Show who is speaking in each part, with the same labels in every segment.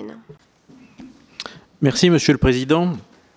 Speaker 1: européenne.
Speaker 2: Merci, Monsieur le Président.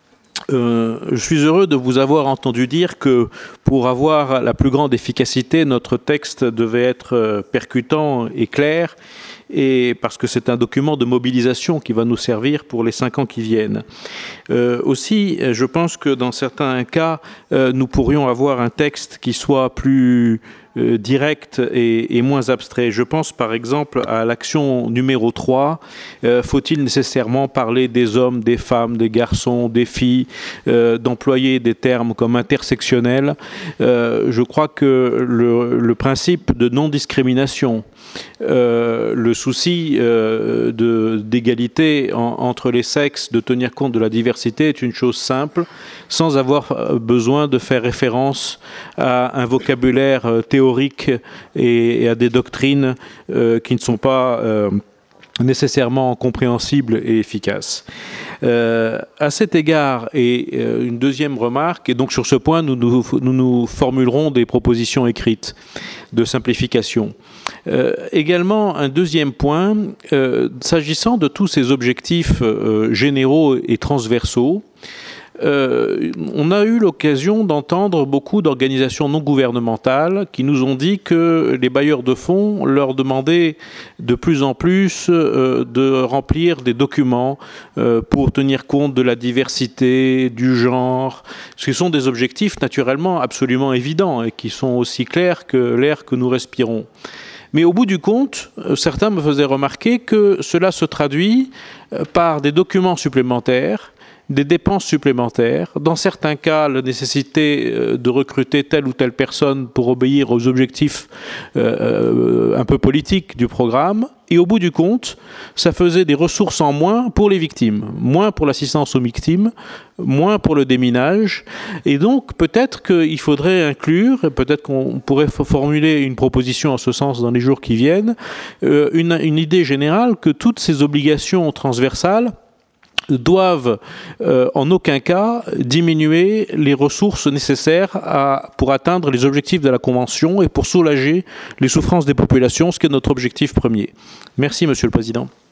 Speaker 2: Je suis heureux de vous avoir entendu dire que pour avoir la plus grande efficacité, notre texte devait être percutant et clair, et parce que c'est un document de mobilisation qui va nous servir pour les 5 ans qui viennent. Aussi, je pense que dans certains cas, nous pourrions avoir un texte qui soit plus direct et moins abstrait. Je pense par exemple à l'action numéro 3. Faut-il nécessairement parler des hommes, des femmes, des garçons, des filles, d'employer des termes comme intersectionnels? Je crois que le principe de non-discrimination, le souci d'égalité entre les sexes, de tenir compte de la diversité est une chose simple, sans avoir besoin de faire référence à un vocabulaire théorique et à des doctrines qui ne sont pas nécessairement compréhensibles et efficaces. À cet égard, et une deuxième remarque, et donc sur ce point, nous formulerons des propositions écrites de simplification. Également, un deuxième point, s'agissant de tous ces objectifs généraux et transversaux, on a eu l'occasion d'entendre beaucoup d'organisations non gouvernementales qui nous ont dit que les bailleurs de fonds leur demandaient de plus en plus de remplir des documents pour tenir compte de la diversité, du genre. Ce sont des objectifs naturellement absolument évidents et qui sont aussi clairs que l'air que nous respirons. Mais au bout du compte, certains me faisaient remarquer que cela se traduit par des documents supplémentaires, des dépenses supplémentaires, dans certains cas la nécessité de recruter telle ou telle personne pour obéir aux objectifs un peu politiques du programme, et au bout du compte, ça faisait des ressources en moins pour les victimes, moins pour l'assistance aux victimes, moins pour le déminage, et donc peut-être qu'il faudrait inclure, peut-être qu'on pourrait formuler une proposition en ce sens dans les jours qui viennent, une idée générale que toutes ces obligations transversales doivent en aucun cas diminuer les ressources nécessaires pour atteindre les objectifs de la Convention et pour soulager les souffrances des populations, ce qui est notre objectif premier. Merci, Monsieur le Président.